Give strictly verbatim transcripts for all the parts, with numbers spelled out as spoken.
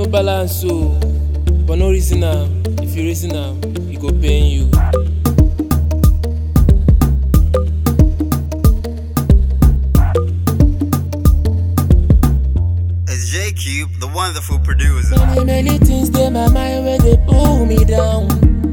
balance so, but no reason am. If you reason am, e go pain you. It's J-Cube, the wonderful producer. Many, many things dey my mind where they pull me down.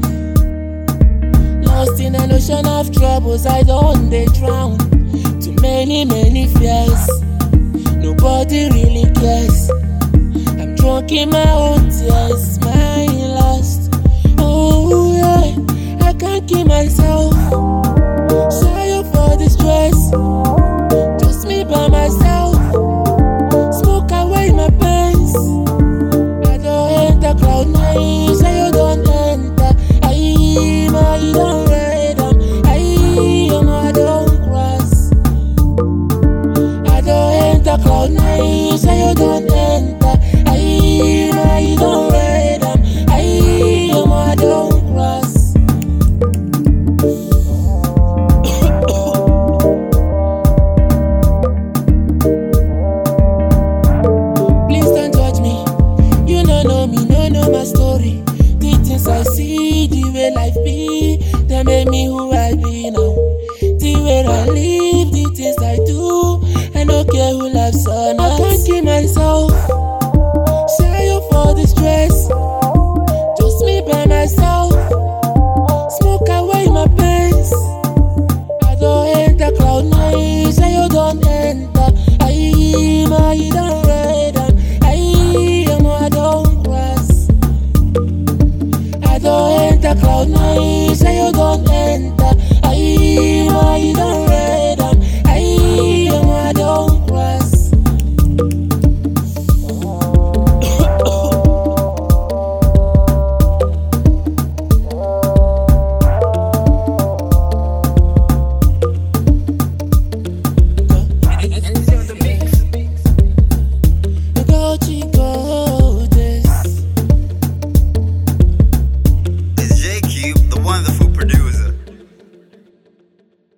Lost in an ocean of troubles, I don't dey drown. Too many, many fears, nobody really cares. I'm drunk in my own tears, my lost. Oh yeah, I can't keep myself. Sorry for the stress, just me by myself. Smoke away my pains. I don't enter cloud nine, so you don't enter. I, I don't ride them. I, you know I don't cross. I don't enter cloud nine.